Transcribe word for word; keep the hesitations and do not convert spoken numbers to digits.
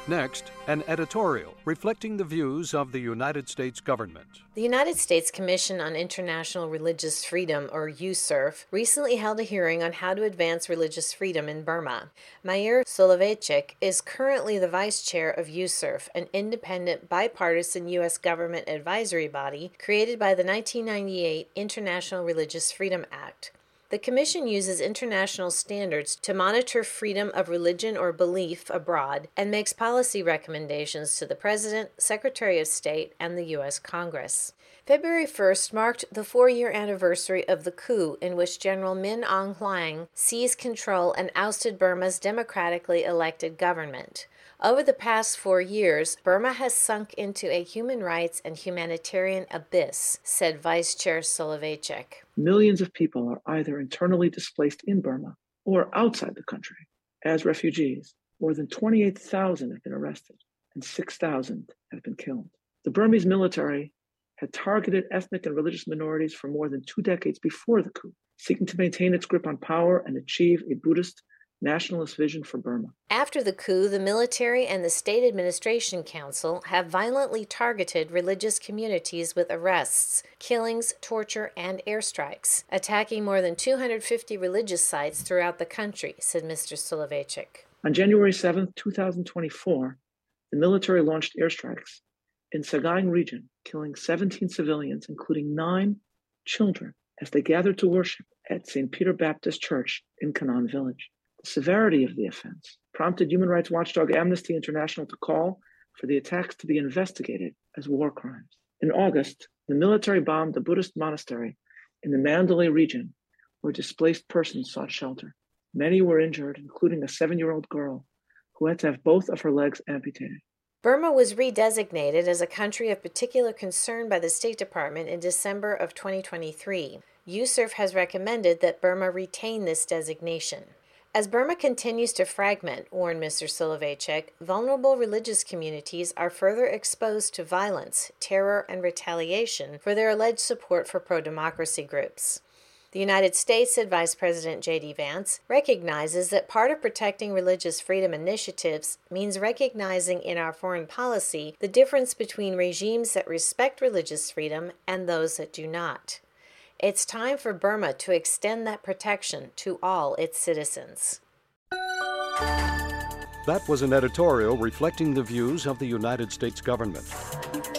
Next, an editorial reflecting the views of the United States government. The United States Commission on International Religious Freedom, or U S C I R F, recently held a hearing on how to advance religious freedom in Burma. Meir Soloveichik is currently the vice chair of U S C I R F, an independent, bipartisan U S government advisory body created by the nineteen ninety-eight International Religious Freedom Act. The Commission uses international standards to monitor freedom of religion or belief abroad and makes policy recommendations to the President, Secretary of State, and the U S Congress. February first marked the four-year anniversary of the coup in which General Min Aung Hlaing seized control and ousted Burma's democratically elected government. Over the past four years, Burma has sunk into a human rights and humanitarian abyss, said Vice Chair Soloveichik. Millions of people are either internally displaced in Burma or outside the country as refugees. More than twenty-eight thousand have been arrested and six thousand have been killed. The Burmese military had targeted ethnic and religious minorities for more than two decades before the coup, seeking to maintain its grip on power and achieve a Buddhist nationalist vision for Burma. After the coup, the military and the State Administration Council have violently targeted religious communities with arrests, killings, torture, and airstrikes, attacking more than two hundred fifty religious sites throughout the country, said Mister Soloveichik. On January seventh, twenty twenty-four, the military launched airstrikes in Sagaing region, killing seventeen civilians, including nine children, as they gathered to worship at Saint Peter Baptist Church in Kanan village. The severity of the offense prompted human rights watchdog Amnesty International to call for the attacks to be investigated as war crimes. In August, the military bombed a Buddhist monastery in the Mandalay region where displaced persons sought shelter. Many were injured, including a seven-year-old girl who had to have both of her legs amputated. Burma was redesignated as a country of particular concern by the State Department in December of twenty twenty-three. U S C I R F has recommended that Burma retain this designation. As Burma continues to fragment, warned Mister Soloveichik, vulnerable religious communities are further exposed to violence, terror, and retaliation for their alleged support for pro-democracy groups. The United States, said Vice President J D Vance, recognizes that part of protecting religious freedom initiatives means recognizing in our foreign policy the difference between regimes that respect religious freedom and those that do not. It's time for Burma to extend that protection to all its citizens. That was an editorial reflecting the views of the United States government.